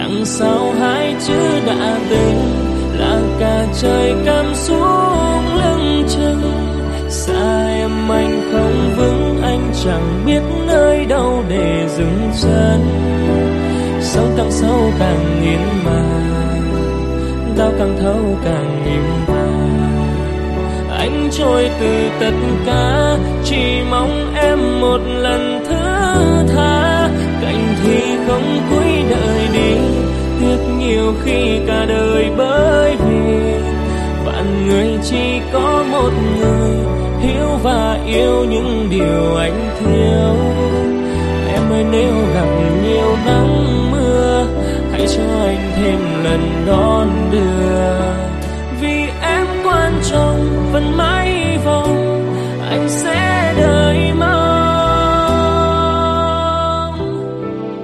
đằng sau hai chữ đã đến là cả trời cắm xuống lưng chừng. Xa em anh không vững, anh chẳng biết nơi đâu để dừng chân. Sông càng sâu càng nghiến mang, đau càng thâu càng im ắng. Anh trôi từ tất cả, chỉ mong em một lần thứ tha. Cạnh thì không cúi đời đi, tiếc nhiều khi cả đời bởi vì vạn người chỉ có một người hiểu và yêu những điều anh thiếu. Em ơi nếu gặp nhiều năm